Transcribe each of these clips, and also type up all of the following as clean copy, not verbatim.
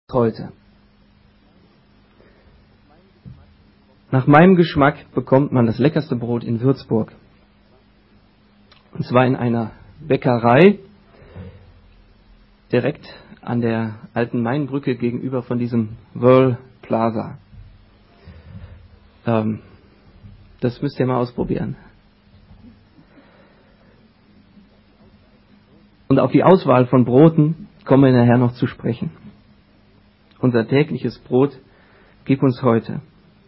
heute. Nach meinem Geschmack bekommt man das leckerste Brot in Würzburg. Und zwar in einer Bäckerei direkt an der alten Mainbrücke gegenüber von diesem World Plaza. Das müsst ihr mal ausprobieren. Und auf die Auswahl von Broten kommen wir nachher noch zu sprechen. Unser tägliches Brot gib uns heute.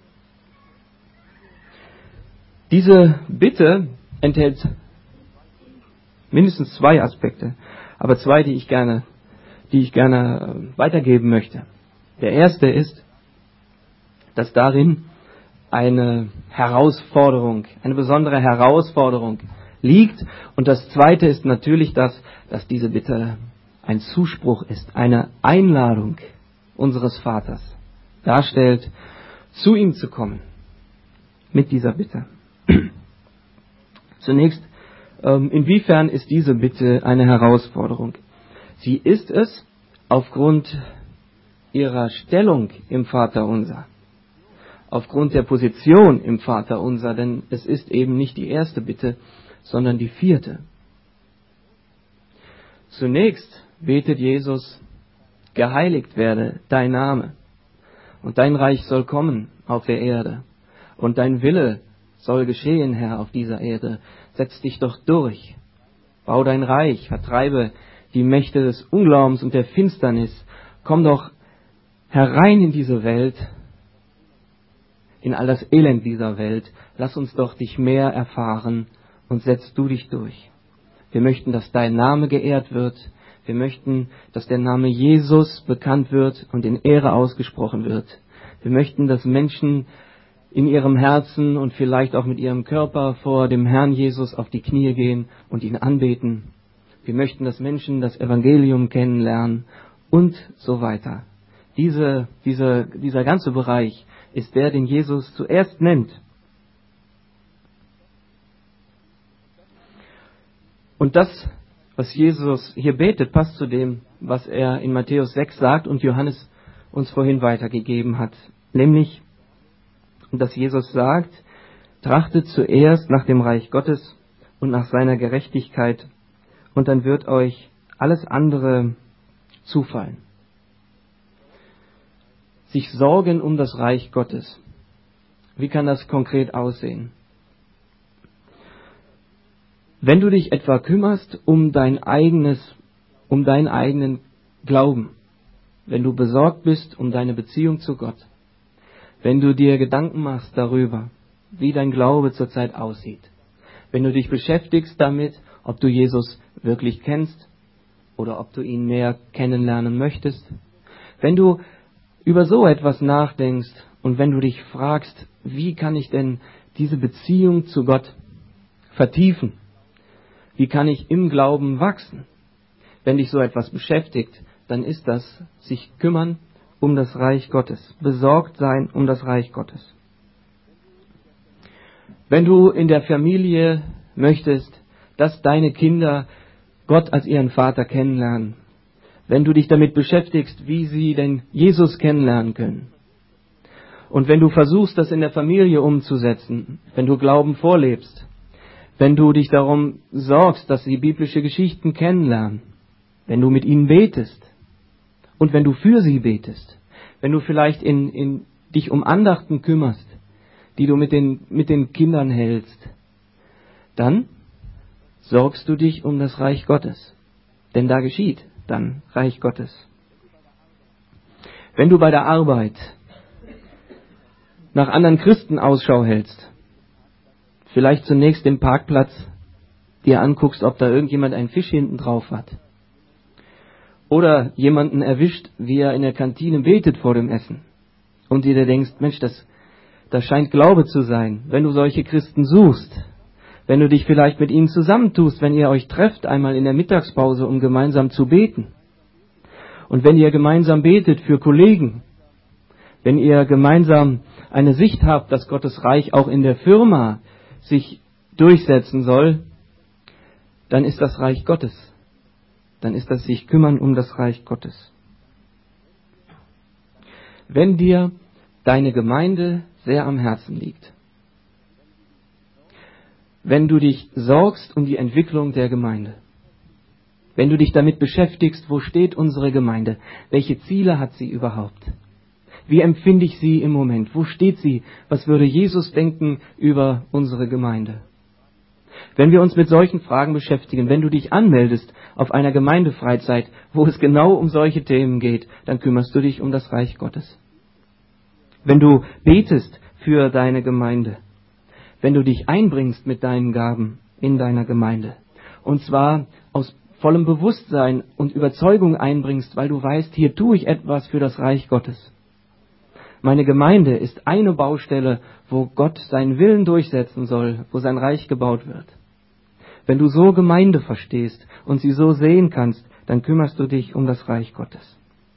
Diese Bitte enthält mindestens zwei Aspekte, aber zwei, die ich gerne weitergeben möchte. Der erste ist, dass darin eine Herausforderung, eine besondere Herausforderung liegt. Und das zweite ist natürlich dass diese Bitte ein Zuspruch ist, eine Einladung unseres Vaters darstellt, zu ihm zu kommen mit dieser Bitte. Zunächst, inwiefern ist diese Bitte eine Herausforderung? Sie ist es aufgrund ihrer Stellung im Vaterunser, aufgrund der Position im Vaterunser, denn es ist eben nicht die erste Bitte, sondern die vierte. Zunächst betet Jesus: Geheiligt werde dein Name und dein Reich soll kommen auf der Erde und dein Wille soll geschehen, Herr, auf dieser Erde. Setz dich doch durch. Bau dein Reich, vertreibe die Mächte des Unglaubens und der Finsternis. Komm doch herein in diese Welt, in all das Elend dieser Welt. Lass uns doch dich mehr erfahren und setz du dich durch. Wir möchten, dass dein Name geehrt wird. Wir möchten, dass der Name Jesus bekannt wird und in Ehre ausgesprochen wird. Wir möchten, dass Menschen in ihrem Herzen und vielleicht auch mit ihrem Körper vor dem Herrn Jesus auf die Knie gehen und ihn anbeten. Wir möchten, dass Menschen das Evangelium kennenlernen und so weiter. Dieser ganze Bereich ist der, den Jesus zuerst nennt. Und das, was Jesus hier betet, passt zu dem, was er in Matthäus 6 sagt und Johannes uns vorhin weitergegeben hat. Nämlich, dass Jesus sagt: Trachtet zuerst nach dem Reich Gottes und nach seiner Gerechtigkeit, und dann wird euch alles andere zufallen. Sich sorgen um das Reich Gottes. Wie kann das konkret aussehen? Wenn du dich etwa kümmerst um deinen eigenen Glauben, wenn du besorgt bist um deine Beziehung zu Gott, wenn du dir Gedanken machst darüber, wie dein Glaube zurzeit aussieht, wenn du dich beschäftigst damit, ob du Jesus wirklich kennst oder ob du ihn mehr kennenlernen möchtest, wenn du über so etwas nachdenkst und wenn du dich fragst, wie kann ich denn diese Beziehung zu Gott vertiefen? Wie kann ich im Glauben wachsen? Wenn dich so etwas beschäftigt, dann ist das sich kümmern um das Reich Gottes, besorgt sein um das Reich Gottes. Wenn du in der Familie möchtest, dass deine Kinder Gott als ihren Vater kennenlernen, wenn du dich damit beschäftigst, wie sie denn Jesus kennenlernen können, und wenn du versuchst, das in der Familie umzusetzen, wenn du Glauben vorlebst, wenn du dich darum sorgst, dass sie biblische Geschichten kennenlernen, wenn du mit ihnen betest und wenn du für sie betest, wenn du vielleicht dich um Andachten kümmerst, die du mit den Kindern hältst, dann sorgst du dich um das Reich Gottes. Denn da geschieht dann Reich Gottes. Wenn du bei der Arbeit nach anderen Christen Ausschau hältst, vielleicht zunächst den Parkplatz dir anguckst, ob da irgendjemand einen Fisch hinten drauf hat. Oder jemanden erwischt, wie er in der Kantine betet vor dem Essen. Und dir denkst, Mensch, das scheint Glaube zu sein. Wenn du solche Christen suchst, wenn du dich vielleicht mit ihnen zusammentust, wenn ihr euch trefft einmal in der Mittagspause, um gemeinsam zu beten. Und wenn ihr gemeinsam betet für Kollegen, wenn ihr gemeinsam eine Sicht habt, dass Gottes Reich auch in der Firma sich durchsetzen soll, dann ist das Reich Gottes. Dann ist das sich kümmern um das Reich Gottes. Wenn dir deine Gemeinde sehr am Herzen liegt, wenn du dich sorgst um die Entwicklung der Gemeinde, wenn du dich damit beschäftigst, wo steht unsere Gemeinde, welche Ziele hat sie überhaupt, wie empfinde ich sie im Moment, wo steht sie, was würde Jesus denken über unsere Gemeinde? Wenn wir uns mit solchen Fragen beschäftigen, wenn du dich anmeldest auf einer Gemeindefreizeit, wo es genau um solche Themen geht, dann kümmerst du dich um das Reich Gottes. Wenn du betest für deine Gemeinde, wenn du dich einbringst mit deinen Gaben in deiner Gemeinde, und zwar aus vollem Bewusstsein und Überzeugung einbringst, weil du weißt, hier tue ich etwas für das Reich Gottes. Meine Gemeinde ist eine Baustelle, wo Gott seinen Willen durchsetzen soll, wo sein Reich gebaut wird. Wenn du so Gemeinde verstehst und sie so sehen kannst, dann kümmerst du dich um das Reich Gottes.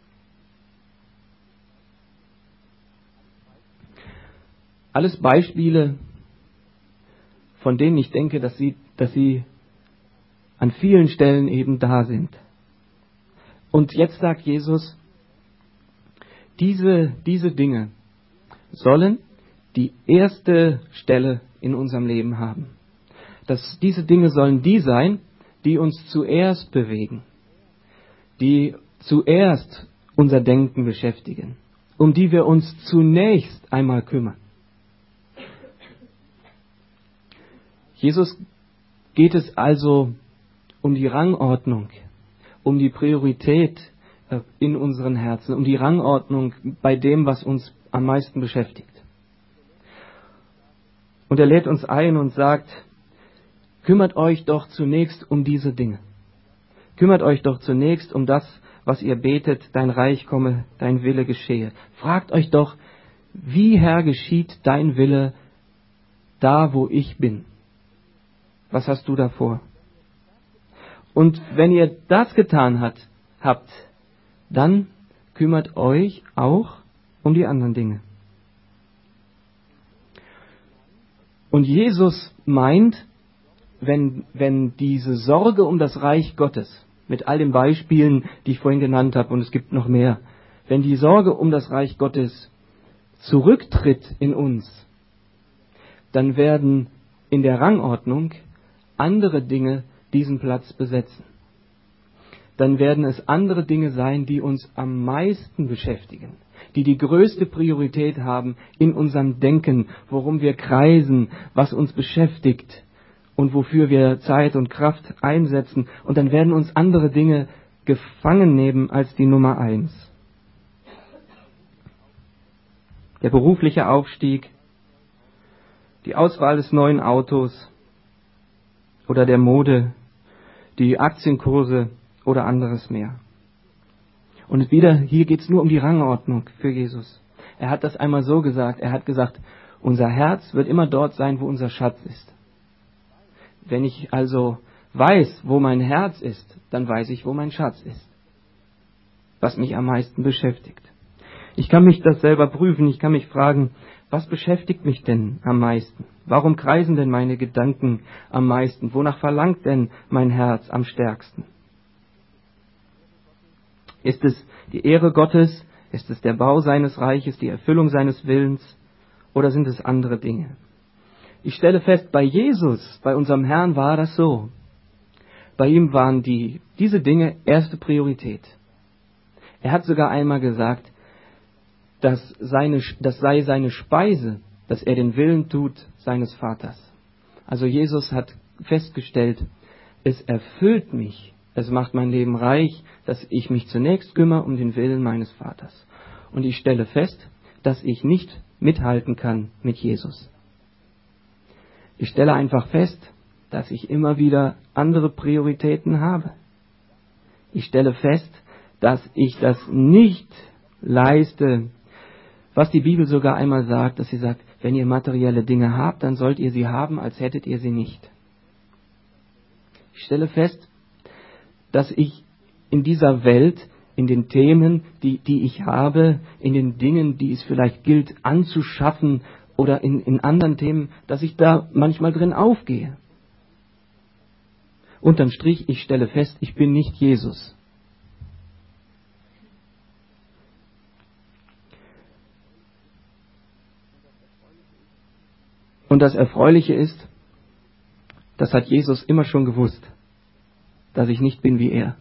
Alles Beispiele, von denen ich denke, dass sie an vielen Stellen eben da sind. Und jetzt sagt Jesus, diese Dinge sollen die erste Stelle in unserem Leben haben. Diese Dinge sollen die sein, die uns zuerst bewegen, die zuerst unser Denken beschäftigen, um die wir uns zunächst einmal kümmern. Jesus geht es also um die Rangordnung, um die Priorität in unseren Herzen, um die Rangordnung bei dem, was uns am meisten beschäftigt. Und er lädt uns ein und sagt, kümmert euch doch zunächst um diese Dinge. Kümmert euch doch zunächst um das, was ihr betet, dein Reich komme, dein Wille geschehe. Fragt euch doch, wie Herr geschieht dein Wille da, wo ich bin? Was hast du davor? Und wenn ihr das getan habt, dann kümmert euch auch um die anderen Dinge. Und Jesus meint, wenn diese Sorge um das Reich Gottes, mit all den Beispielen, die ich vorhin genannt habe, und es gibt noch mehr, wenn die Sorge um das Reich Gottes zurücktritt in uns, dann werden in der Rangordnung andere Dinge diesen Platz besetzen. Dann werden es andere Dinge sein, die uns am meisten beschäftigen, die größte Priorität haben in unserem Denken, worum wir kreisen, was uns beschäftigt und wofür wir Zeit und Kraft einsetzen. Und dann werden uns andere Dinge gefangen nehmen als die Nummer 1. Der berufliche Aufstieg, die Auswahl des neuen Autos oder der Mode, die Aktienkurse oder anderes mehr. Und wieder, hier geht es nur um die Rangordnung für Jesus. Er hat das einmal so gesagt, er hat gesagt, unser Herz wird immer dort sein, wo unser Schatz ist. Wenn ich also weiß, wo mein Herz ist, dann weiß ich, wo mein Schatz ist. Was mich am meisten beschäftigt. Ich kann mich das selber prüfen, ich kann mich fragen, was beschäftigt mich denn am meisten? Warum kreisen denn meine Gedanken am meisten? Wonach verlangt denn mein Herz am stärksten? Ist es die Ehre Gottes? Ist es der Bau seines Reiches, die Erfüllung seines Willens? Oder sind es andere Dinge? Ich stelle fest, bei Jesus, bei unserem Herrn war das so. Bei ihm waren diese Dinge erste Priorität. Er hat sogar einmal gesagt, das sei seine Speise, dass er den Willen tut seines Vaters. Also Jesus hat festgestellt, es erfüllt mich, es macht mein Leben reich, dass ich mich zunächst kümmere um den Willen meines Vaters. Und ich stelle fest, dass ich nicht mithalten kann mit Jesus. Ich stelle einfach fest, dass ich immer wieder andere Prioritäten habe. Ich stelle fest, dass ich das nicht leiste, was die Bibel sogar einmal sagt, dass sie sagt, wenn ihr materielle Dinge habt, dann sollt ihr sie haben, als hättet ihr sie nicht. Ich stelle fest, dass ich in dieser Welt, in den Themen, die ich habe, in den Dingen, die es vielleicht gilt anzuschaffen oder in anderen Themen, dass ich da manchmal drin aufgehe. Unterm Strich, ich stelle fest, ich bin nicht Jesus. Und das Erfreuliche ist, das hat Jesus immer schon gewusst, dass ich nicht bin wie er.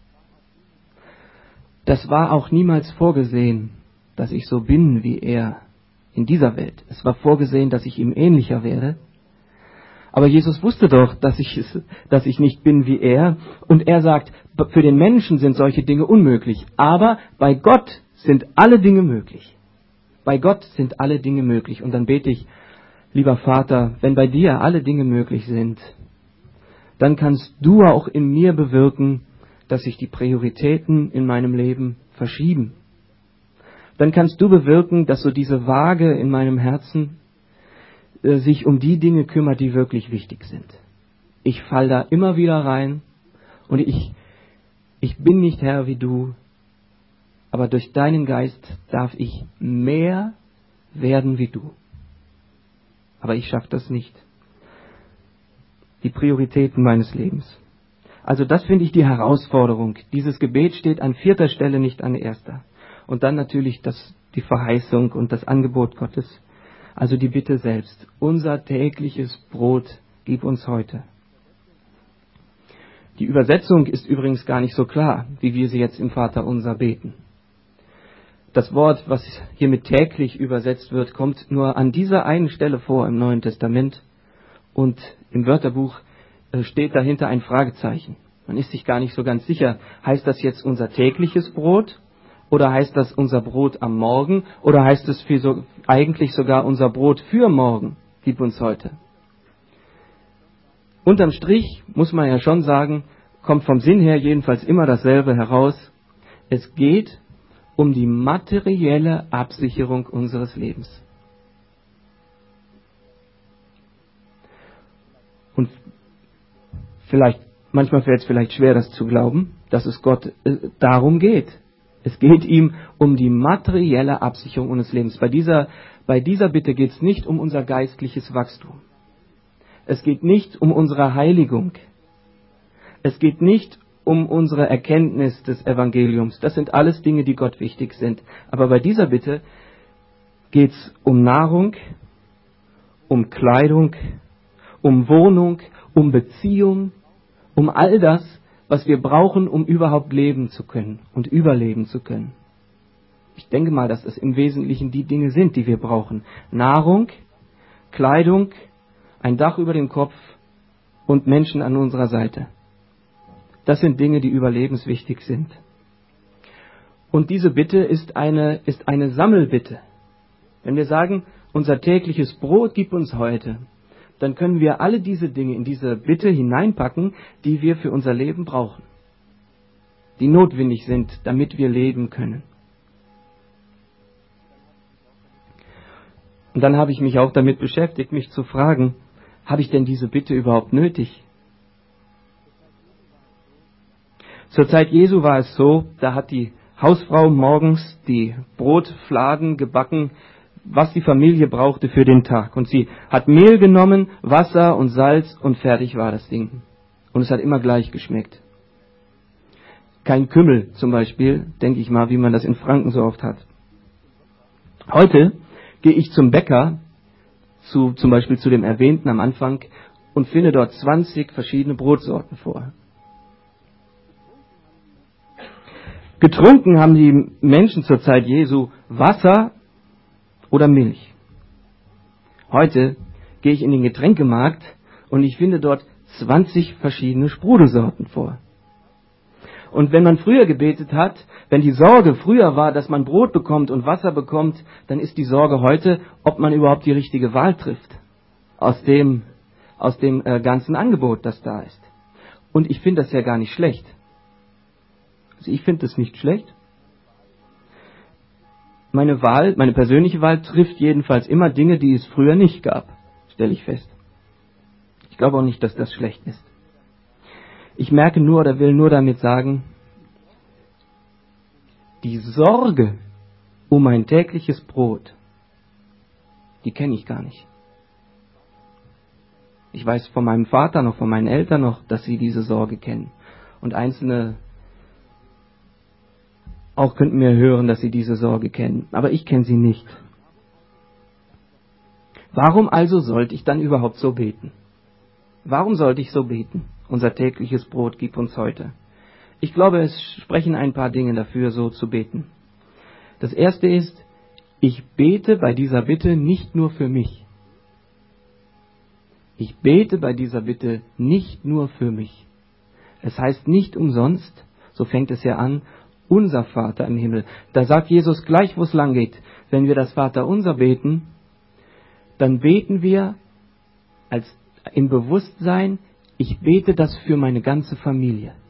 Das war auch niemals vorgesehen, dass ich so bin wie er in dieser Welt. Es war vorgesehen, dass ich ihm ähnlicher werde. Aber Jesus wusste doch, dass ich nicht bin wie er. Und er sagt, für den Menschen sind solche Dinge unmöglich. Aber bei Gott sind alle Dinge möglich. Bei Gott sind alle Dinge möglich. Und dann bete ich, lieber Vater, wenn bei dir alle Dinge möglich sind, dann kannst du auch in mir bewirken, dass sich die Prioritäten in meinem Leben verschieben. Dann kannst du bewirken, dass so diese Waage in meinem Herzen sich um die Dinge kümmert, die wirklich wichtig sind. Ich falle da immer wieder rein und ich bin nicht Herr wie du, aber durch deinen Geist darf ich mehr werden wie du. Aber ich schaffe das nicht. Die Prioritäten meines Lebens. Also das finde ich die Herausforderung. Dieses Gebet steht an 4. Stelle, nicht an 1. Und dann natürlich die Verheißung und das Angebot Gottes. Also die Bitte selbst. Unser tägliches Brot gib uns heute. Die Übersetzung ist übrigens gar nicht so klar, wie wir sie jetzt im Vaterunser beten. Das Wort, was hier mit täglich übersetzt wird, kommt nur an dieser einen Stelle vor im Neuen Testament. Und im Wörterbuch steht dahinter ein Fragezeichen. Man ist sich gar nicht so ganz sicher, heißt das jetzt unser tägliches Brot oder heißt das unser Brot am Morgen oder heißt es eigentlich sogar unser Brot für morgen, gib uns heute. Unterm Strich muss man ja schon sagen, kommt vom Sinn her jedenfalls immer dasselbe heraus. Es geht um die materielle Absicherung unseres Lebens. Und manchmal fällt es vielleicht schwer, das zu glauben, dass es Gott darum geht. Es geht ihm um die materielle Absicherung unseres Lebens. Bei dieser Bitte geht es nicht um unser geistliches Wachstum. Es geht nicht um unsere Heiligung. Es geht nicht um unsere Erkenntnis des Evangeliums. Das sind alles Dinge, die Gott wichtig sind. Aber bei dieser Bitte geht es um Nahrung, um Kleidung, um Wohnung, um Beziehung, um all das, was wir brauchen, um überhaupt leben zu können und überleben zu können. Ich denke mal, dass es im Wesentlichen die Dinge sind, die wir brauchen. Nahrung, Kleidung, ein Dach über dem Kopf und Menschen an unserer Seite. Das sind Dinge, die überlebenswichtig sind. Und diese Bitte ist eine Sammelbitte. Wenn wir sagen, unser tägliches Brot gib uns heute, dann können wir alle diese Dinge in diese Bitte hineinpacken, die wir für unser Leben brauchen, die notwendig sind, damit wir leben können. Und dann habe ich mich auch damit beschäftigt, mich zu fragen, habe ich denn diese Bitte überhaupt nötig? Zur Zeit Jesu war es so, da hat die Hausfrau morgens die Brotfladen gebacken, was die Familie brauchte für den Tag. Und sie hat Mehl genommen, Wasser und Salz und fertig war das Ding. Und es hat immer gleich geschmeckt. Kein Kümmel zum Beispiel, denke ich mal, wie man das in Franken so oft hat. Heute gehe ich zum Bäcker, zum Beispiel zu dem erwähnten am Anfang, und finde dort 20 verschiedene Brotsorten vor. Getrunken haben die Menschen zur Zeit Jesu Wasser oder Milch. Heute gehe ich in den Getränkemarkt und ich finde dort 20 verschiedene Sprudelsorten vor. Und wenn man früher gebetet hat, wenn die Sorge früher war, dass man Brot bekommt und Wasser bekommt, dann ist die Sorge heute, ob man überhaupt die richtige Wahl trifft aus dem ganzen Angebot, das da ist. Und ich finde das ja gar nicht schlecht. Also ich finde das nicht schlecht. Meine persönliche Wahl trifft jedenfalls immer Dinge, die es früher nicht gab, stelle ich fest. Ich glaube auch nicht, dass das schlecht ist. Ich merke nur oder will nur damit sagen, die Sorge um mein tägliches Brot, die kenne ich gar nicht. Ich weiß von meinem Vater noch, von meinen Eltern noch, dass sie diese Sorge kennen. Und Einzelne auch könnten wir hören, dass sie diese Sorge kennen. Aber ich kenne sie nicht. Warum also sollte ich dann überhaupt so beten? Warum sollte ich so beten? Unser tägliches Brot gib uns heute. Ich glaube, es sprechen ein paar Dinge dafür, so zu beten. Das erste ist, ich bete bei dieser Bitte nicht nur für mich. Ich bete bei dieser Bitte nicht nur für mich. Es heißt nicht umsonst, so fängt es ja an, unser Vater im Himmel. Da sagt Jesus gleich, wo es lang geht. Wenn wir das Vaterunser beten, dann beten wir als im Bewusstsein, ich bete das für meine ganze Familie.